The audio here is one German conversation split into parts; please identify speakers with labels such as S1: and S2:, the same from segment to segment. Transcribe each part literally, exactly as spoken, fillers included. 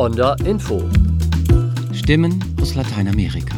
S1: Onda Info.
S2: Stimmen aus Lateinamerika.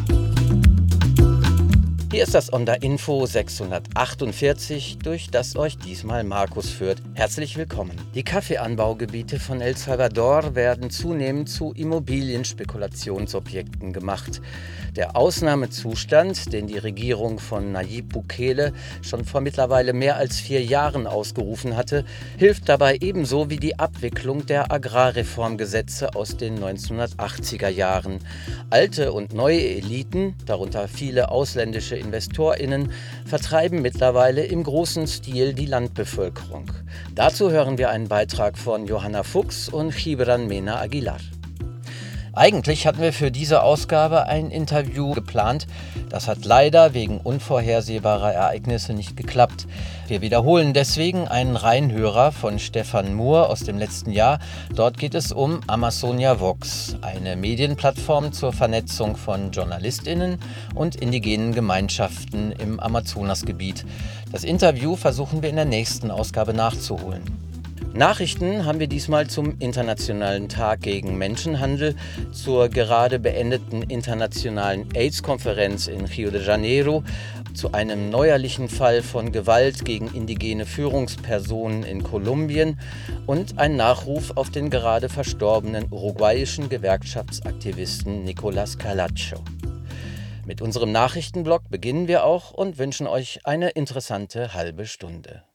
S3: Hier ist das Onda Info sechshundertachtundvierzig, durch das euch diesmal Markus führt. Herzlich willkommen. Die Kaffeeanbaugebiete von El Salvador werden zunehmend zu Immobilienspekulationsobjekten gemacht. Der Ausnahmezustand, den die Regierung von Nayib Bukele schon vor mittlerweile mehr als vier Jahren ausgerufen hatte, hilft dabei ebenso wie die Abwicklung der Agrarreformgesetze aus den neunzehnhundertachtziger Jahren. Alte und neue Eliten, darunter viele ausländische InvestorInnen, vertreiben mittlerweile im großen Stil die Landbevölkerung. Dazu hören wir einen Beitrag von Johanna Fuchs und Gibran Mena Aguilar. Eigentlich hatten wir für diese Ausgabe ein Interview geplant. Das hat leider wegen unvorhersehbarer Ereignisse nicht geklappt. Wir wiederholen deswegen einen Reinhörer von Stefan Moore aus dem letzten Jahr. Dort geht es um Amazonia Vox, eine Medienplattform zur Vernetzung von JournalistInnen und indigenen Gemeinschaften im Amazonasgebiet. Das Interview versuchen wir in der nächsten Ausgabe nachzuholen. Nachrichten haben wir diesmal zum Internationalen Tag gegen Menschenhandel, zur gerade beendeten internationalen AIDS-Konferenz in Rio de Janeiro, zu einem neuerlichen Fall von Gewalt gegen indigene Führungspersonen in Kolumbien und ein Nachruf auf den gerade verstorbenen uruguayischen Gewerkschaftsaktivisten Nicolás Calacho. Mit unserem Nachrichtenblock beginnen wir auch und wünschen euch eine interessante halbe Stunde.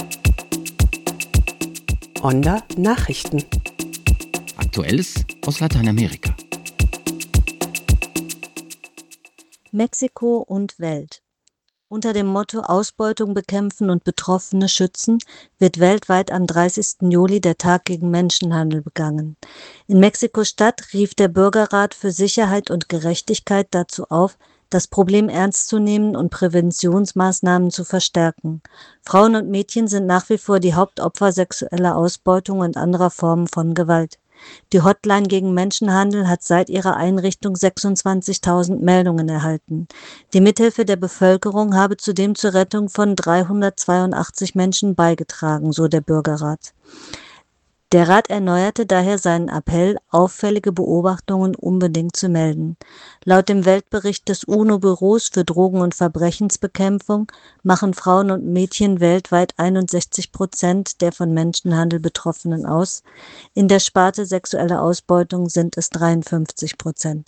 S4: Onda Nachrichten.
S2: Aktuelles aus Lateinamerika.
S5: Mexiko und Welt. Unter dem Motto Ausbeutung bekämpfen und Betroffene schützen wird weltweit am dreißigsten Juli der Tag gegen Menschenhandel begangen. In Mexiko-Stadt rief der Bürgerrat für Sicherheit und Gerechtigkeit dazu auf, das Problem ernst zu nehmen und Präventionsmaßnahmen zu verstärken. Frauen und Mädchen sind nach wie vor die Hauptopfer sexueller Ausbeutung und anderer Formen von Gewalt. Die Hotline gegen Menschenhandel hat seit ihrer Einrichtung sechsundzwanzigtausend Meldungen erhalten. Die Mithilfe der Bevölkerung habe zudem zur Rettung von dreihundertzweiundachtzig Menschen beigetragen, so der Bürgerrat. Der Rat erneuerte daher seinen Appell, auffällige Beobachtungen unbedingt zu melden. Laut dem Weltbericht des UNO-Büros für Drogen- und Verbrechensbekämpfung machen Frauen und Mädchen weltweit einundsechzig Prozent der von Menschenhandel Betroffenen aus. In der Sparte sexuelle Ausbeutung sind es dreiundfünfzig Prozent.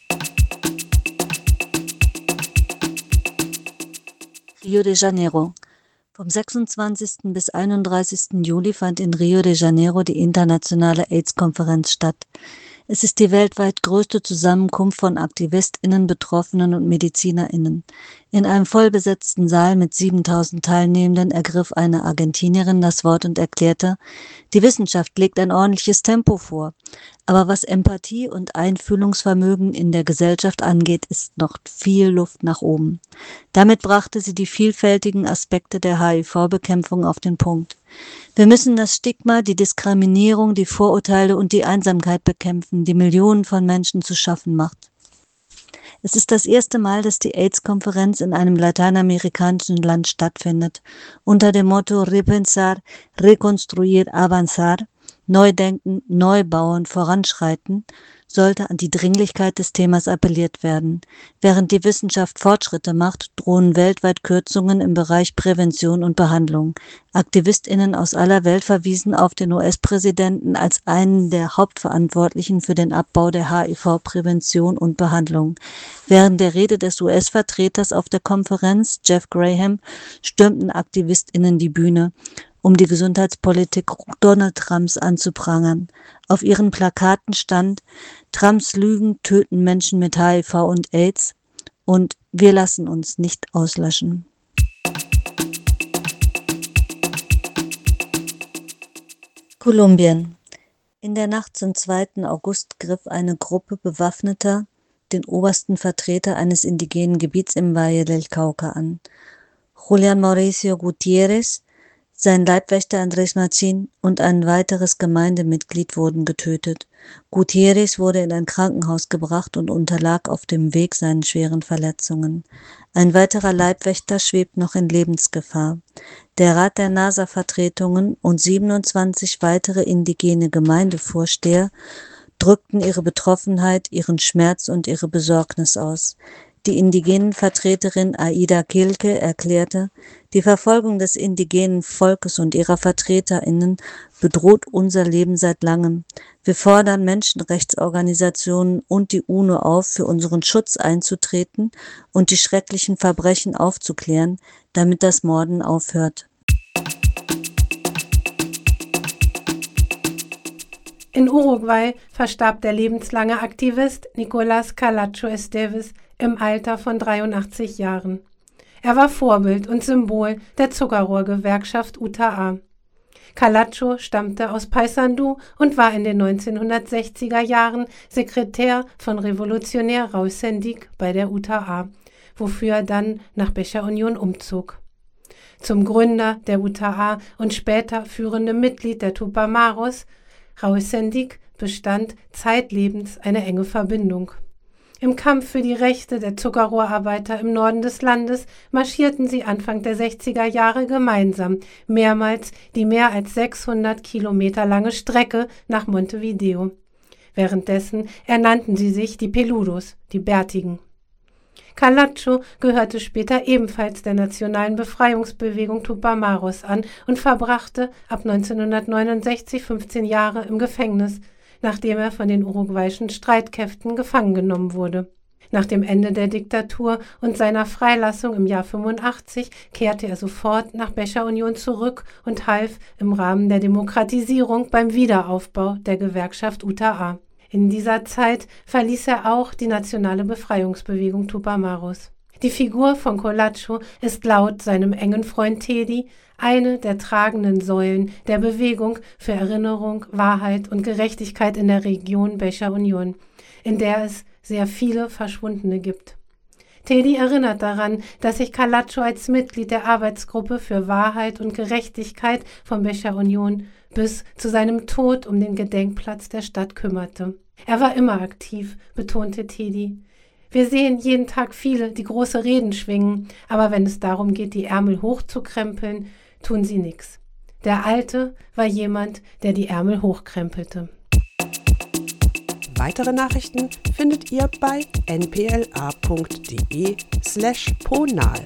S5: Rio de Janeiro. Vom sechsundzwanzigsten bis einunddreißigsten Juli fand in Rio de Janeiro die internationale AIDS-Konferenz statt. Es ist die weltweit größte Zusammenkunft von AktivistInnen, Betroffenen und MedizinerInnen. In einem vollbesetzten Saal mit siebentausend Teilnehmenden ergriff eine Argentinierin das Wort und erklärte, die Wissenschaft legt ein ordentliches Tempo vor. Aber was Empathie und Einfühlungsvermögen in der Gesellschaft angeht, ist noch viel Luft nach oben. Damit brachte sie die vielfältigen Aspekte der H I V-Bekämpfung auf den Punkt. Wir müssen das Stigma, die Diskriminierung, die Vorurteile und die Einsamkeit bekämpfen, die Millionen von Menschen zu schaffen macht. Es ist das erste Mal, dass die AIDS-Konferenz in einem lateinamerikanischen Land stattfindet. Unter dem Motto Repensar, Reconstruir, Avanzar, Neudenken, Neubauen, Voranschreiten, sollte an die Dringlichkeit des Themas appelliert werden. Während die Wissenschaft Fortschritte macht, drohen weltweit Kürzungen im Bereich Prävention und Behandlung. AktivistInnen aus aller Welt verwiesen auf den U S-Präsidenten als einen der Hauptverantwortlichen für den Abbau der H I V-Prävention und Behandlung. Während der Rede des U S-Vertreters auf der Konferenz, Jeff Graham, stürmten AktivistInnen die Bühne, um die Gesundheitspolitik Donald Trumps anzuprangern. Auf ihren Plakaten stand, Trumps Lügen töten Menschen mit H I V und AIDS und wir lassen uns nicht auslöschen. Kolumbien. In der Nacht zum zweiten August griff eine Gruppe Bewaffneter den obersten Vertreter eines indigenen Gebiets im Valle del Cauca an. Julian Mauricio Gutiérrez, sein Leibwächter Andrés Machín und ein weiteres Gemeindemitglied wurden getötet. Gutiérrez wurde in ein Krankenhaus gebracht und unterlag auf dem Weg seinen schweren Verletzungen. Ein weiterer Leibwächter schwebt noch in Lebensgefahr. Der Rat der NASA-Vertretungen und siebenundzwanzig weitere indigene Gemeindevorsteher drückten ihre Betroffenheit, ihren Schmerz und ihre Besorgnis aus. Die indigenen Vertreterin Aida Kilke erklärte, die Verfolgung des indigenen Volkes und ihrer VertreterInnen bedroht unser Leben seit langem. Wir fordern Menschenrechtsorganisationen und die UNO auf, für unseren Schutz einzutreten und die schrecklichen Verbrechen aufzuklären, damit das Morden aufhört.
S1: In Uruguay verstarb der lebenslange Aktivist Nicolás Calacho Esteves im Alter von dreiundachtzig Jahren. Er war Vorbild und Symbol der Zuckerrohrgewerkschaft U T A. Calacho stammte aus Paysandú und war in den neunzehnhundertsechziger Jahren Sekretär von Revolutionär Raúl Sendic bei der U T A, wofür er dann nach Becher Unión umzog. Zum Gründer der U T A und später führendem Mitglied der Tupamaros, Raúl Sendic, bestand zeitlebens eine enge Verbindung. Im Kampf für die Rechte der Zuckerrohrarbeiter im Norden des Landes marschierten sie Anfang der sechziger Jahre gemeinsam, mehrmals die mehr als sechshundert Kilometer lange Strecke nach Montevideo. Währenddessen ernannten sie sich die Peludos, die Bärtigen. Calacho gehörte später ebenfalls der nationalen Befreiungsbewegung Tupamaros an und verbrachte ab neunzehnhundertneunundsechzig fünfzehn Jahre im Gefängnis, nachdem er von den uruguayischen Streitkräften gefangen genommen wurde. Nach dem Ende der Diktatur und seiner Freilassung im Jahr fünfundachtzig kehrte er sofort nach Becher Unión zurück und half im Rahmen der Demokratisierung beim Wiederaufbau der Gewerkschaft U T A. In dieser Zeit verließ er auch die nationale Befreiungsbewegung Tupamaros. Die Figur von Colacho ist laut seinem engen Freund Tedi eine der tragenden Säulen der Bewegung für Erinnerung, Wahrheit und Gerechtigkeit in der Region Becher Unión, in der es sehr viele Verschwundene gibt. Tedi erinnert daran, dass sich Calacho als Mitglied der Arbeitsgruppe für Wahrheit und Gerechtigkeit von Becher Unión bis zu seinem Tod um den Gedenkplatz der Stadt kümmerte. Er war immer aktiv, betonte Tedi. Wir sehen jeden Tag viele, die große Reden schwingen, aber wenn es darum geht, die Ärmel hochzukrempeln, tun sie nichts. Der Alte war jemand, der die Ärmel hochkrempelte.
S4: Weitere Nachrichten findet ihr bei n p l a punkt d e slash ponal.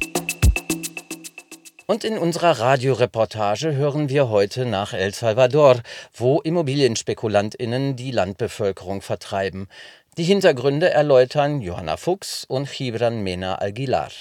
S3: Und in unserer Radioreportage hören wir heute nach El Salvador, wo ImmobilienspekulantInnen die Landbevölkerung vertreiben. Die Hintergründe erläutern Johanna Fuchs und Gibran Mena Aguilar.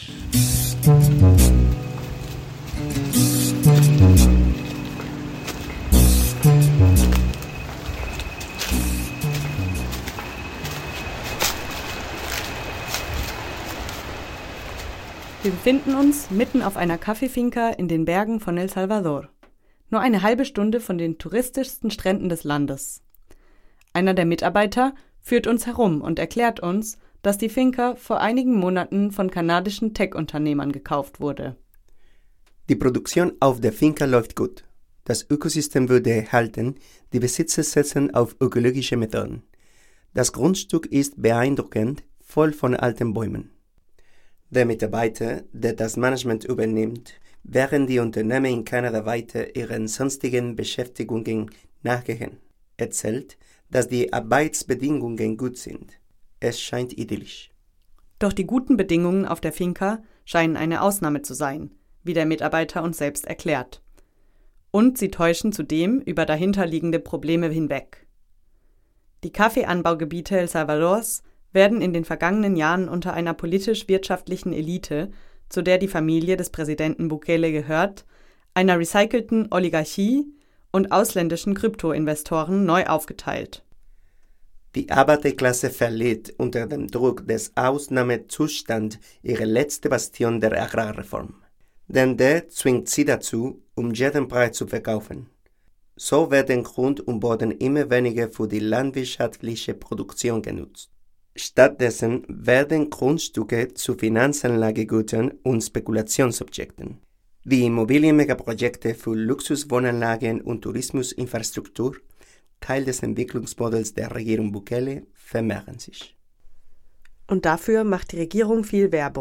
S6: Wir befinden uns mitten auf einer Kaffeefinca in den Bergen von El Salvador. Nur eine halbe Stunde von den touristischsten Stränden des Landes. Einer der Mitarbeiter führt uns herum und erklärt uns, dass die Finca vor einigen Monaten von kanadischen Tech-Unternehmern gekauft wurde.
S7: Die Produktion auf der Finca läuft gut. Das Ökosystem würde erhalten, die Besitzer setzen auf ökologische Methoden. Das Grundstück ist beeindruckend, voll von alten Bäumen. Der Mitarbeiter, der das Management übernimmt, während die Unternehmen in Kanada weiter ihren sonstigen Beschäftigungen nachgehen, erzählt, dass die Arbeitsbedingungen gut sind. Es scheint idyllisch.
S6: Doch die guten Bedingungen auf der Finca scheinen eine Ausnahme zu sein, wie der Mitarbeiter uns selbst erklärt. Und sie täuschen zudem über dahinterliegende Probleme hinweg. Die Kaffeeanbaugebiete El Salvadors werden in den vergangenen Jahren unter einer politisch-wirtschaftlichen Elite, zu der die Familie des Präsidenten Bukele gehört, einer recycelten Oligarchie und ausländischen Kryptoinvestoren neu aufgeteilt.
S7: Die Arbeiterklasse verliert unter dem Druck des Ausnahmezustands ihre letzte Bastion der Agrarreform. Denn der zwingt sie dazu, um jeden Preis zu verkaufen. So werden Grund und Boden immer weniger für die landwirtschaftliche Produktion genutzt. Stattdessen werden Grundstücke zu Finanzanlagegütern und Spekulationsobjekten. Die Immobilienmegaprojekte für Luxuswohnanlagen und Tourismusinfrastruktur, Teil des Entwicklungsmodells der Regierung Bukele, vermehren sich.
S4: Und dafür macht die Regierung viel Werbung.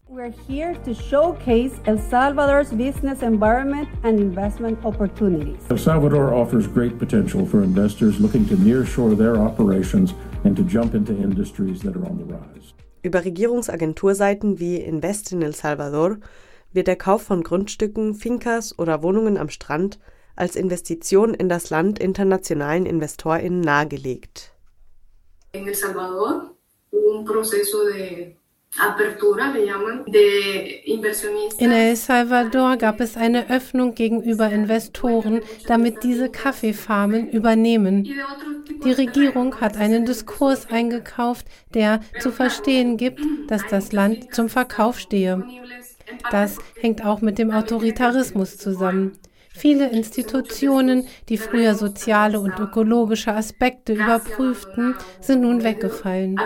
S8: We're here to showcase El Salvador's business environment and investment opportunities.
S9: El Salvador offers great potential for investors looking to nearshore their operations and to jump into industries that are on the rise.
S4: Über Regierungsagenturseiten wie Invest in El Salvador wird der Kauf von Grundstücken, Fincas oder Wohnungen am Strand als Investition in das Land internationalen InvestorInnen nahegelegt.
S10: In El Salvador hubo un proceso de apertura, le llaman, de inversionistas.
S1: In El Salvador gab es eine Öffnung gegenüber Investoren, damit diese Kaffeefarmen übernehmen. Die Regierung hat einen Diskurs eingekauft, der zu verstehen gibt, dass das Land zum Verkauf stehe. Das hängt auch mit dem Autoritarismus zusammen. Viele Institutionen, die früher soziale und ökologische Aspekte überprüften, sind nun weggefallen.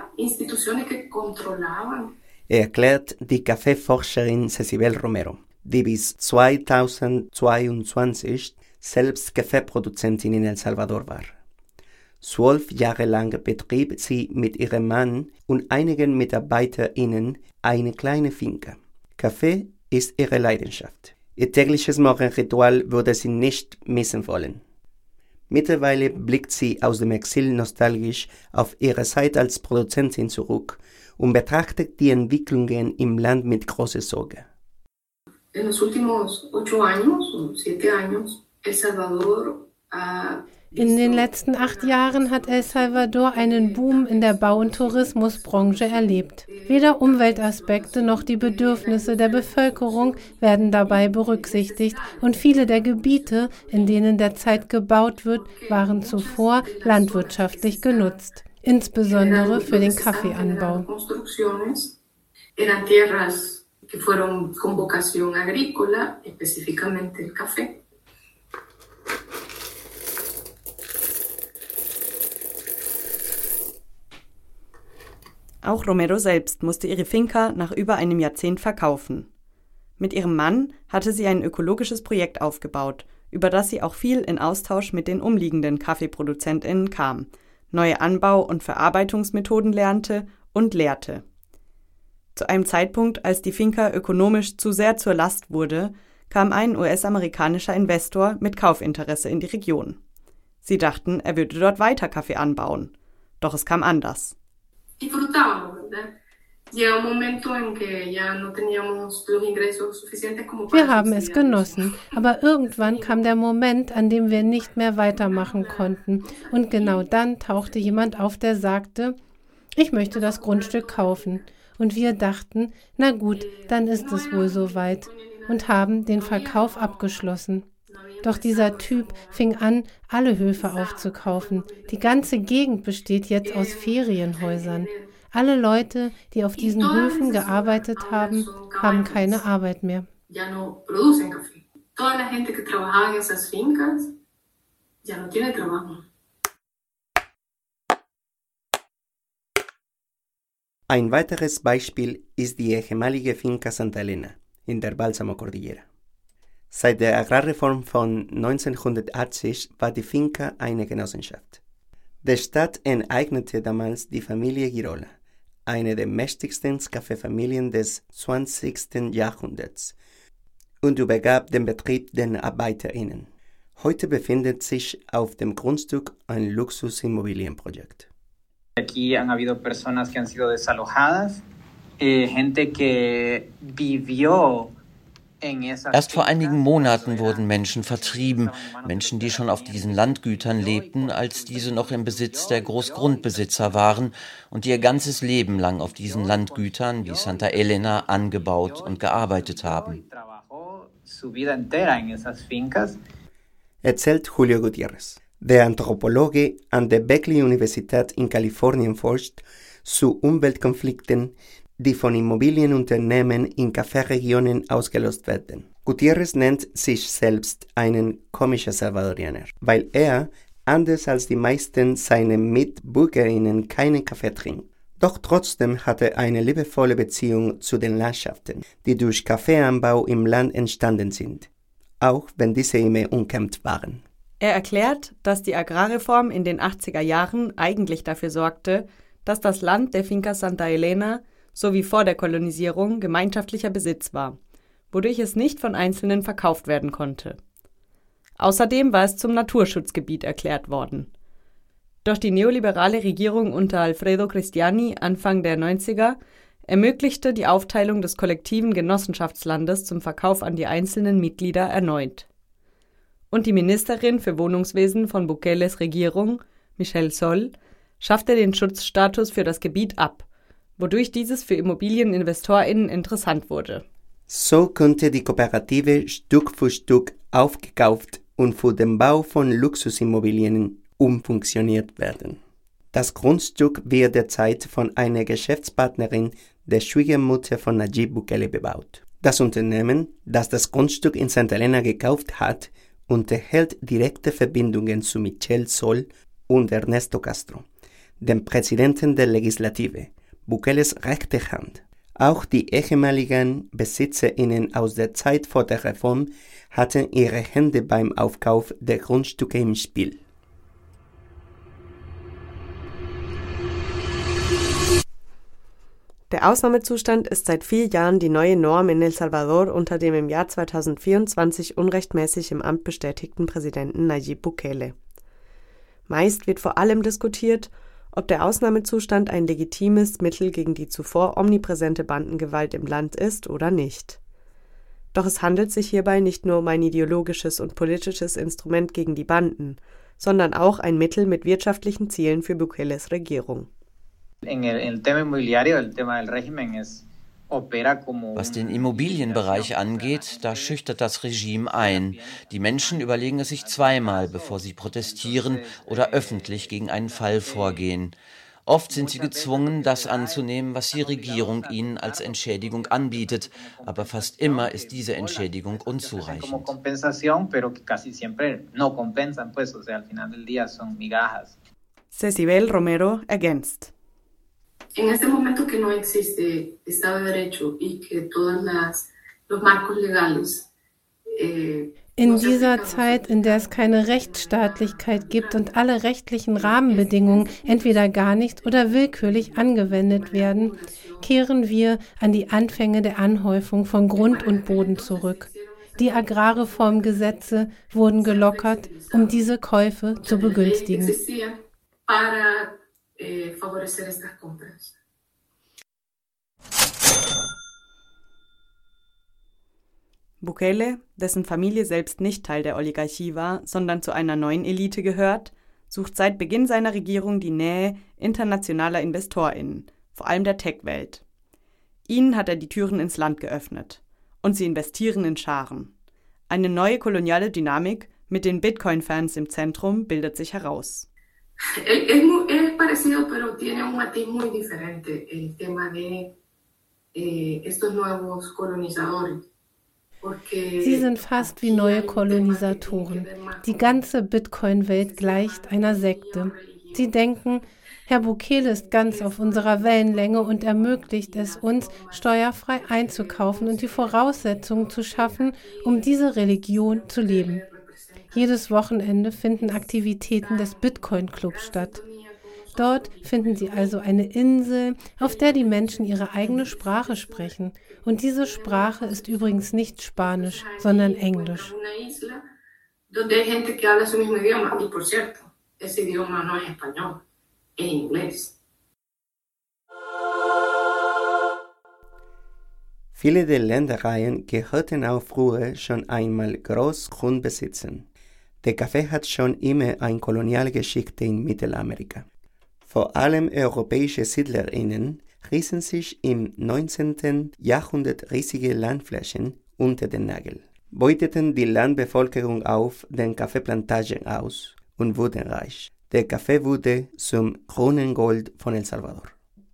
S7: Erklärt die Kaffeeforscherin Cecibel Romero, die bis zweitausendzweiundzwanzig selbst Kaffeeproduzentin in El Salvador war. Zwölf Jahre lang betrieb sie mit ihrem Mann und einigen MitarbeiterInnen eine kleine Finca. Kaffee ist ihre Leidenschaft. Ihr tägliches Morgenritual würde sie nicht missen wollen. Mittlerweile blickt sie aus dem Exil nostalgisch auf ihre Zeit als Produzentin zurück und betrachtet die Entwicklungen im Land mit großer Sorge.
S10: En los últimos ocho años o siete años, El Salvador ha
S1: In den letzten acht Jahren hat El Salvador einen Boom in der Bau- und Tourismusbranche erlebt. Weder Umweltaspekte noch die Bedürfnisse der Bevölkerung werden dabei berücksichtigt und viele der Gebiete, in denen derzeit gebaut wird, waren zuvor landwirtschaftlich genutzt, insbesondere für den Kaffeeanbau.
S10: Eran tierras que fueron con vocación agrícola, específicamente el café.
S6: Auch Romero selbst musste ihre Finca nach über einem Jahrzehnt verkaufen. Mit ihrem Mann hatte sie ein ökologisches Projekt aufgebaut, über das sie auch viel in Austausch mit den umliegenden KaffeeproduzentInnen kam, neue Anbau- und Verarbeitungsmethoden lernte und lehrte. Zu einem Zeitpunkt, als die Finca ökonomisch zu sehr zur Last wurde, kam ein U S-amerikanischer Investor mit Kaufinteresse in die Region. Sie dachten, er würde dort weiter Kaffee anbauen. Doch es kam anders.
S1: Wir haben es genossen, aber irgendwann kam der Moment, an dem wir nicht mehr weitermachen konnten. Und genau dann tauchte jemand auf, der sagte, ich möchte das Grundstück kaufen. Und wir dachten, na gut, dann ist es wohl soweit, und haben den Verkauf abgeschlossen. Doch dieser Typ fing an, alle Höfe aufzukaufen. Die ganze Gegend besteht jetzt aus Ferienhäusern. Alle Leute, die auf diesen Höfen gearbeitet haben, haben keine Arbeit mehr.
S7: Ein weiteres Beispiel ist die ehemalige Finca Santa Elena in der Balsamo-Cordillera. Seit der Agrarreform von neunzehnhundertachtzig war die Finca eine Genossenschaft. Der Staat enteignete damals die Familie Girola, eine der mächtigsten Kaffeefamilien des zwanzigsten Jahrhunderts, und übergab den Betrieb den ArbeiterInnen. Heute befindet sich auf dem Grundstück ein Luxusimmobilienprojekt.
S11: Aquí han habido personas que han sido desalojadas, eh, gente que vivió.
S3: Erst vor einigen Monaten wurden Menschen vertrieben, Menschen, die schon auf diesen Landgütern lebten, als diese noch im Besitz der Großgrundbesitzer waren und die ihr ganzes Leben lang auf diesen Landgütern wie Santa Elena angebaut und gearbeitet haben.
S7: Erzählt Julio Gutiérrez. Der Anthropologe an der Berkeley-Universität in Kalifornien forscht zu Umweltkonflikten, die von Immobilienunternehmen in Kaffeeregionen ausgelöst werden. Gutiérrez nennt sich selbst einen komischen Salvadorianer, weil er, anders als die meisten seiner MitbürgerInnen, keinen Kaffee trinkt. Doch trotzdem hat er eine liebevolle Beziehung zu den Landschaften, die durch Kaffeeanbau im Land entstanden sind, auch wenn diese immer umkämpft waren.
S6: Er erklärt, dass die Agrarreform in den achtziger Jahren eigentlich dafür sorgte, dass das Land der Finca Santa Elena so wie vor der Kolonisierung gemeinschaftlicher Besitz war, wodurch es nicht von Einzelnen verkauft werden konnte. Außerdem war es zum Naturschutzgebiet erklärt worden. Doch die neoliberale Regierung unter Alfredo Cristiani Anfang der neunziger ermöglichte die Aufteilung des kollektiven Genossenschaftslandes zum Verkauf an die einzelnen Mitglieder erneut. Und die Ministerin für Wohnungswesen von Bukeles Regierung, Michelle Sol, schaffte den Schutzstatus für das Gebiet ab, wodurch dieses für ImmobilieninvestorInnen interessant wurde.
S7: So konnte die Kooperative Stück für Stück aufgekauft und für den Bau von Luxusimmobilien umfunktioniert werden. Das Grundstück wird derzeit von einer Geschäftspartnerin der Schwiegermutter von Nayib Bukele bebaut. Das Unternehmen, das das Grundstück in Santa Elena gekauft hat, unterhält direkte Verbindungen zu Michelle Sol und Ernesto Castro, dem Präsidenten der Legislative, Bukeles rechte Hand. Auch die ehemaligen BesitzerInnen aus der Zeit vor der Reform hatten ihre Hände beim Aufkauf der Grundstücke im Spiel.
S4: Der Ausnahmezustand ist seit vier Jahren die neue Norm in El Salvador unter dem im Jahr zweitausendvierundzwanzig unrechtmäßig im Amt bestätigten Präsidenten Nayib Bukele. Meist wird vor allem diskutiert, ob der Ausnahmezustand ein legitimes Mittel gegen die zuvor omnipräsente Bandengewalt im Land ist oder nicht. Doch es handelt sich hierbei nicht nur um ein ideologisches und politisches Instrument gegen die Banden, sondern auch ein Mittel mit wirtschaftlichen Zielen für Bukeles Regierung.
S3: Was den Immobilienbereich angeht, da schüchtert das Regime ein. Die Menschen überlegen es sich zweimal, bevor sie protestieren oder öffentlich gegen einen Fall vorgehen. Oft sind sie gezwungen, das anzunehmen, was die Regierung ihnen als Entschädigung anbietet, aber fast immer ist diese Entschädigung unzureichend.
S6: Cecibel Romero ergänzt.
S10: En este momento que no existe Estado de Derecho y que todos las, los marcos legales eh,
S1: In dieser Zeit, in der es keine Rechtsstaatlichkeit gibt und alle rechtlichen Rahmenbedingungen entweder gar nicht oder willkürlich angewendet werden, kehren wir an die Anfänge der Anhäufung von Grund und Boden zurück. Die Agrarreformgesetze wurden gelockert, um diese Käufe zu begünstigen.
S6: Bukele, dessen Familie selbst nicht Teil der Oligarchie war, sondern zu einer neuen Elite gehört, sucht seit Beginn seiner Regierung die Nähe internationaler InvestorInnen, vor allem der Tech-Welt. Ihnen hat er die Türen ins Land geöffnet. Und sie investieren in Scharen. Eine neue koloniale Dynamik mit den Bitcoin-Fans im Zentrum bildet sich heraus.
S10: Es parecido, pero tiene un matiz muy diferente el tema de estos nuevos colonizadores.
S1: Sie sind fast wie neue Kolonisatoren. Die ganze Bitcoin-Welt gleicht einer Sekte. Sie denken, Herr Bukele ist ganz auf unserer Wellenlänge und ermöglicht es uns, steuerfrei einzukaufen und die Voraussetzungen zu schaffen, um diese Religion zu leben. Jedes Wochenende finden Aktivitäten des Bitcoin-Clubs statt. Dort finden Sie also eine Insel, auf der die Menschen ihre eigene Sprache sprechen. Und diese Sprache ist übrigens nicht Spanisch, sondern Englisch.
S7: Viele der Ländereien gehörten auch früher schon einmal Großgrundbesitzern. Der Kaffee hat schon immer eine koloniale Geschichte in Mittelamerika. Vor allem europäische SiedlerInnen rissen sich im neunzehnten Jahrhundert riesige Landflächen unter den Nagel, beuteten die Landbevölkerung auf den Kaffeeplantagen aus und wurden reich. Der Kaffee wurde zum Kronengold von El Salvador.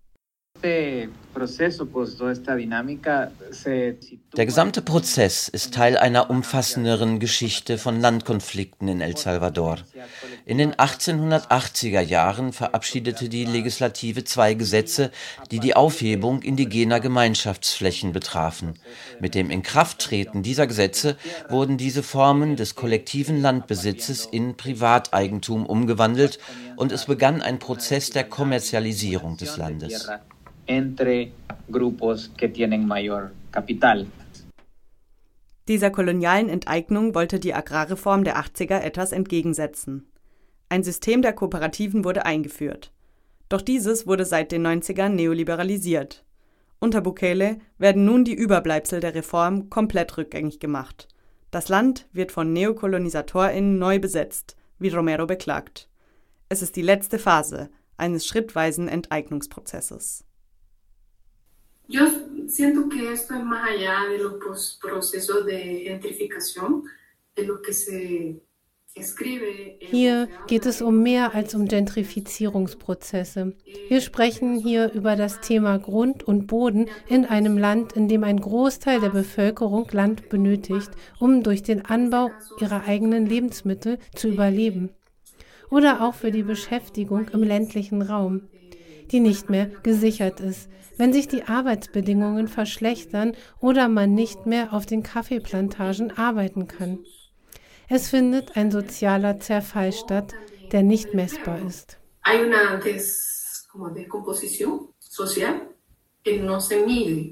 S3: Der gesamte Prozess ist Teil einer umfassenderen Geschichte von Landkonflikten in El Salvador. In den achtzehnhundertachtziger Jahren verabschiedete die Legislative zwei Gesetze, die die Aufhebung indigener Gemeinschaftsflächen betrafen. Mit dem Inkrafttreten dieser Gesetze wurden diese Formen des kollektiven Landbesitzes in Privateigentum umgewandelt und es begann ein Prozess der Kommerzialisierung des Landes.
S11: entre grupos que tienen mayor capital.
S6: Dieser kolonialen Enteignung wollte die Agrarreform der achtziger etwas entgegensetzen. Ein System der Kooperativen wurde eingeführt. Doch dieses wurde seit den neunzigern neoliberalisiert. Unter Bukele werden nun die Überbleibsel der Reform komplett rückgängig gemacht. Das Land wird von NeokolonisatorInnen neu besetzt, wie Romero beklagt. Es ist die letzte Phase eines schrittweisen Enteignungsprozesses.
S10: Yo siento que esto es más allá de los procesos de gentrificación, de lo que se
S1: Hier geht es um mehr als um Gentrifizierungsprozesse. Wir sprechen hier über das Thema Grund und Boden in einem Land, in dem ein Großteil der Bevölkerung Land benötigt, um durch den Anbau ihrer eigenen Lebensmittel zu überleben. Oder auch für die Beschäftigung im ländlichen Raum, die nicht mehr gesichert ist, wenn sich die Arbeitsbedingungen verschlechtern oder man nicht mehr auf den Kaffeeplantagen arbeiten kann. Es findet ein sozialer Zerfall statt, der nicht messbar ist.
S10: Hay una des, como descomposición social que no se mide.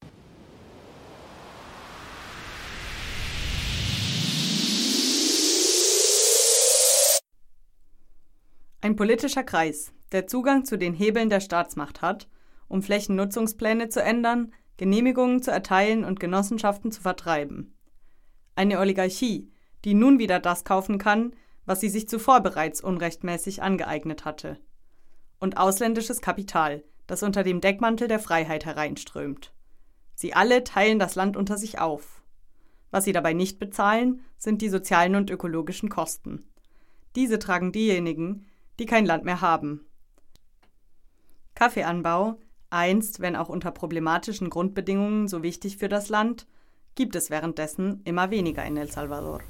S6: Ein politischer Kreis, der Zugang zu den Hebeln der Staatsmacht hat, um Flächennutzungspläne zu ändern, Genehmigungen zu erteilen und Genossenschaften zu vertreiben. Eine Oligarchie, die nun wieder das kaufen kann, was sie sich zuvor bereits unrechtmäßig angeeignet hatte. Und ausländisches Kapital, das unter dem Deckmantel der Freiheit hereinströmt. Sie alle teilen das Land unter sich auf. Was sie dabei nicht bezahlen, sind die sozialen und ökologischen Kosten. Diese tragen diejenigen, die kein Land mehr haben. Kaffeeanbau, einst, wenn auch unter problematischen Grundbedingungen so wichtig für das Land, gibt es währenddessen immer weniger in El Salvador.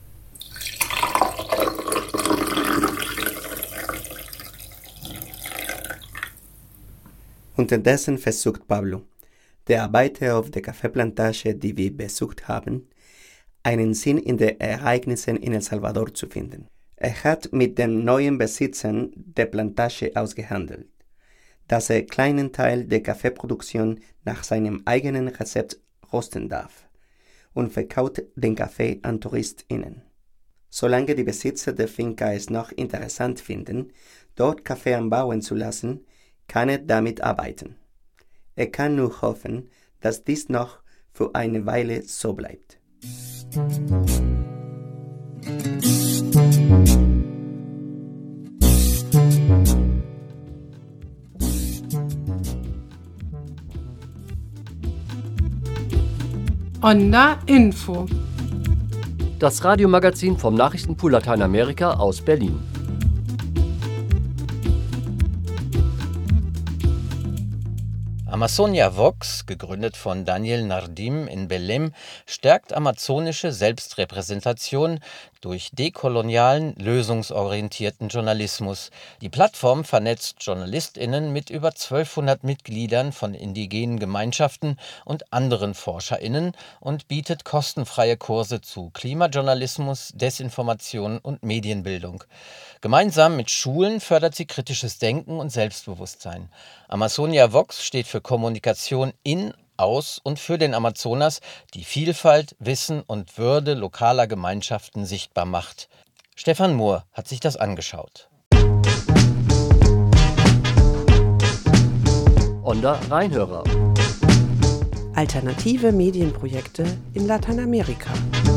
S7: Unterdessen versucht Pablo, der Arbeiter auf der Kaffeeplantage, die wir besucht haben, einen Sinn in den Ereignissen in El Salvador zu finden. Er hat mit den neuen Besitzern der Plantage ausgehandelt, dass er kleinen Teil der Kaffeeproduktion nach seinem eigenen Rezept rösten darf und verkauft den Kaffee an TouristInnen. Solange die Besitzer der Finca es noch interessant finden, dort Kaffee anbauen zu lassen, kann er damit arbeiten. Er kann nur hoffen, dass dies noch für eine Weile so bleibt.
S1: Onda Info.
S12: Das Radiomagazin vom Nachrichtenpool Lateinamerika aus Berlin.
S3: Amazonia Vox, gegründet von Daniel Nardim in Belém, stärkt amazonische Selbstrepräsentation durch dekolonialen, lösungsorientierten Journalismus. Die Plattform vernetzt JournalistInnen mit über zwölfhundert Mitgliedern von indigenen Gemeinschaften und anderen ForscherInnen und bietet kostenfreie Kurse zu Klimajournalismus, Desinformation und Medienbildung. Gemeinsam mit Schulen fördert sie kritisches Denken und Selbstbewusstsein. Amazonia Vox steht für Kommunikation in, aus und für den Amazonas, die Vielfalt, Wissen und Würde lokaler Gemeinschaften sichtbar macht. Stefan Mohr hat sich das angeschaut.
S12: Onda Reinhörer.
S13: Alternative Medienprojekte in Lateinamerika.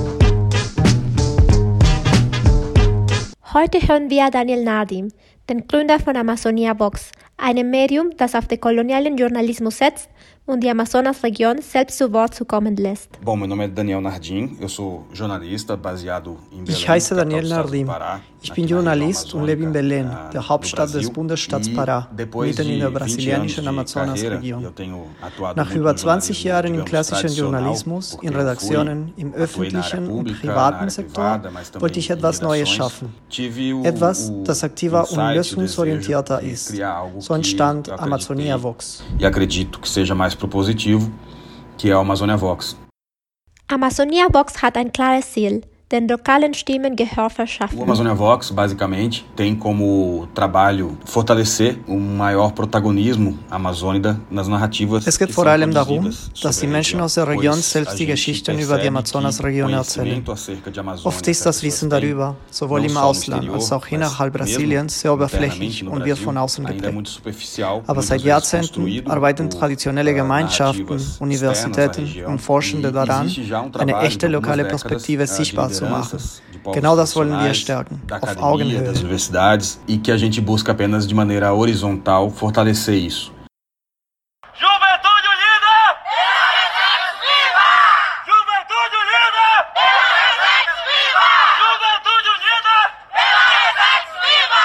S14: Heute hören wir Daniel Nardim, den Gründer von Amazonia Vox, einem Medium, das auf den kolonialen Journalismus setzt und die Amazonas-Region selbst zu Wort zu kommen lässt.
S15: Bom, meu nome é Daniel Nardim, eu sou jornalista baseado em Belém.
S16: Ich heiße Daniel Nardim. Ich bin Journalist und lebe in Belém, der Hauptstadt des Bundesstaats Pará, mitten in der brasilianischen Amazonasregion. Nach über zwanzig Jahren im klassischen Journalismus, in Redaktionen, im öffentlichen und privaten Sektor, wollte ich etwas Neues schaffen. Etwas, das aktiver und lösungsorientierter ist. So entstand Amazonia Vox.
S15: E acredito que seja mais propositivo, que é a Amazonia Vox.
S14: Amazonia Vox hat ein klares Ziel, den lokalen Stimmen Gehör verschaffen.
S15: O Amazônia Vox, basicamente, tem como trabalho fortalecer um maior protagonismo amazônida nas narrativas.
S16: Es geht vor allem darum, dass die Menschen aus der Region selbst die Geschichten über die Amazonasregion erzählen. Oft ist das Wissen darüber, sowohl im Ausland als auch innerhalb Brasiliens, sehr oberflächlich und wird von außen geprägt. Aber seit Jahrzehnten arbeiten traditionelle Gemeinschaften, Universitäten und Forschende daran, eine echte lokale Perspektive sichtbar zu machen. Genau das wollen wir stärken, auf Augenhöhe.
S15: Das universidades e que a gente busca apenas de maneira horizontal fortalecer isso.
S17: Juventude Unida! Viva! Juventude Unida! Viva! Juventude Unida! Viva!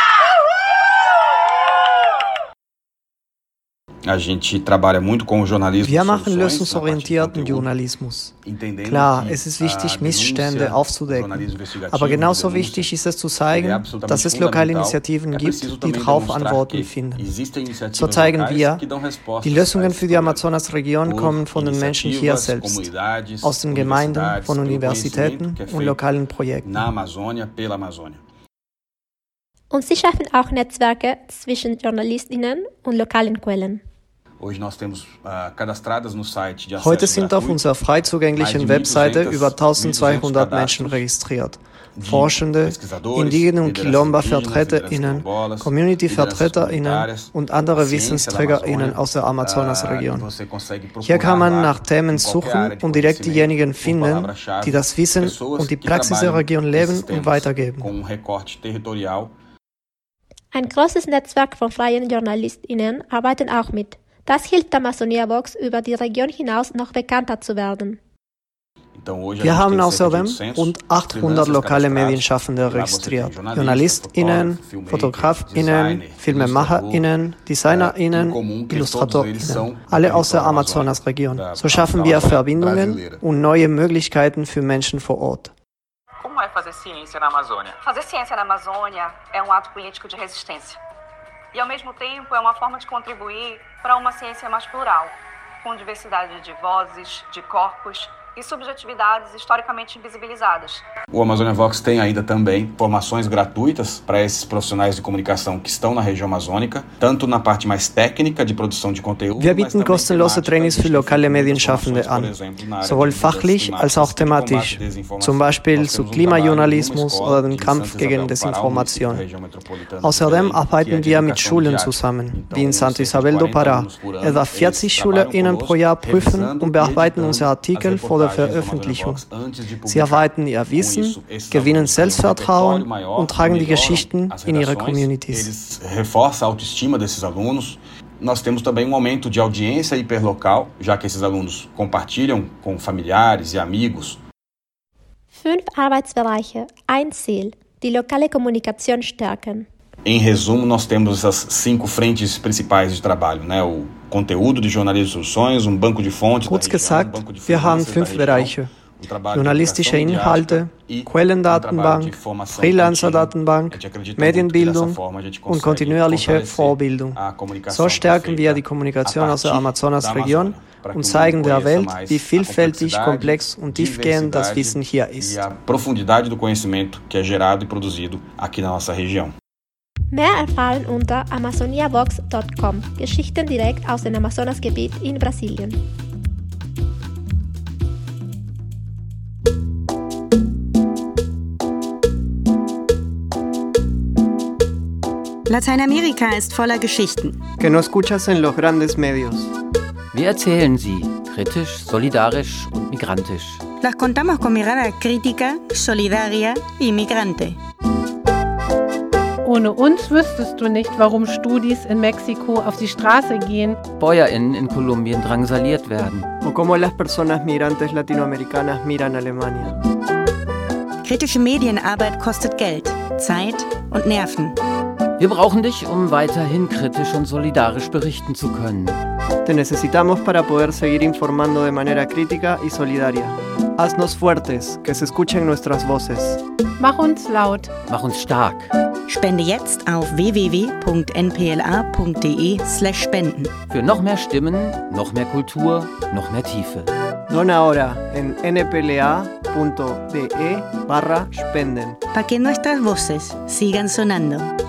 S15: A gente trabalha muito com o jornalismo.
S16: Wir machen lösungsorientierten Journalismus. Klar, es ist wichtig, Missstände aufzudecken. Aber genauso wichtig ist es zu zeigen, dass es lokale Initiativen gibt, die darauf Antworten finden. So zeigen wir, die Lösungen für die Amazonasregion kommen von den Menschen hier selbst, aus den Gemeinden, von Universitäten und lokalen Projekten.
S14: Und sie schaffen auch Netzwerke zwischen JournalistInnen und lokalen Quellen.
S16: Heute sind auf unserer frei zugänglichen Webseite über eintausendzweihundert Menschen registriert. Forschende, Indigene und Quilomba-VertreterInnen, Community-VertreterInnen und andere WissensträgerInnen aus der Amazonasregion. Hier kann man nach Themen suchen und direkt diejenigen finden, die das Wissen und die Praxis der Region leben und weitergeben.
S14: Ein großes Netzwerk von freien JournalistInnen arbeiten auch mit. Das hilft der Amazonia Vox, über die Region hinaus noch bekannter zu werden.
S16: Wir haben außerdem rund achthundert lokale Medienschaffende registriert. JournalistInnen, FotografInnen, FilmemacherInnen, DesignerInnen, IllustratorInnen. Alle aus der Amazonasregion. So schaffen wir Verbindungen und neue Möglichkeiten für Menschen vor Ort.
S18: Como é fazer ciência na Amazônia? Fazer ciência na Amazônia é um ato político de resistência. E, ao mesmo tempo, é uma forma de contribuir para uma ciência mais plural, com diversidade de vozes, de corpos e subjetividades historicamente invisibilizadas.
S15: O Amazônia Vox tem ainda também formações gratuitas para esses profissionais de comunicação que estão na região amazônica, tanto na parte mais técnica de produção de conteúdo.
S16: Wir bieten kostenlose Trainings für lokale Medienschaffende an, sowohl fachlich als auch thematisch, zum Beispiel zu Klimajournalismus oder dem Kampf gegen Desinformation. Außerdem arbeiten wir mit Schulen zusammen, wie in Santa Isabel do Pará. Etwa vierzig SchülerInnen pro Jahr prüfen und bearbeiten unsere Artikel vor der Veröffentlichung. Sie erweitern ihr Wissen, gewinnen Selbstvertrauen und tragen die Geschichten in ihre Communities.
S15: Reforça a autoestima desses alunos. Nós temos também um aumento de audiência hiperlocal, já que esses alunos compartilham com familiares e amigos.
S14: Fünf Arbeitsbereiche, ein Ziel, die lokale Kommunikation stärken.
S15: Em resumo, nós temos essas cinco frentes principais de trabalho, né? O conteúdo de jornalismo de soluções, um banco de fontes.
S16: Kurz gesagt, wir haben fünf Bereiche. Journalistische Inhalte, Quellendatenbank, Freelancer-Datenbank, Medienbildung und kontinuierliche Vorbildung. So stärken wir die Kommunikation aus der Amazonasregion und zeigen der Welt, wie vielfältig, komplex und tiefgehend das Wissen hier ist.
S15: A profundidade do conhecimento que é gerado e produzido aqui na nossa região.
S14: Mehr erfahren unter amazonia vox punkt com. Geschichten direkt aus dem Amazonasgebiet in Brasilien.
S19: Lateinamerika ist voller Geschichten.
S16: Que no escuchas en los grandes medios.
S2: Wir erzählen sie, kritisch, solidarisch und migrantisch.
S19: Las contamos con mirada crítica, solidaria y migrante.
S1: Ohne uns wüsstest du nicht, warum Studis in Mexiko auf die Straße gehen.
S2: BäuerInnen in Kolumbien drangsaliert werden.
S16: O como las personas migrantes latinoamericanas miran Alemania.
S19: Kritische Medienarbeit kostet Geld, Zeit und Nerven.
S2: Wir brauchen dich, um weiterhin kritisch und solidarisch berichten zu können.
S16: Te necesitamos para poder seguir informando de manera crítica y solidaria. Haznos fuertes, que se escuchen nuestras voces.
S1: Mach uns laut.
S2: Mach uns stark.
S19: Spende jetzt auf w w w punkt n p l a punkt d e slash spenden.
S2: Für noch mehr Stimmen, noch mehr Kultur, noch mehr Tiefe.
S16: Dona ahora en n p l a punto
S13: punto de barra spenden.
S19: Para que nuestras voces sigan sonando.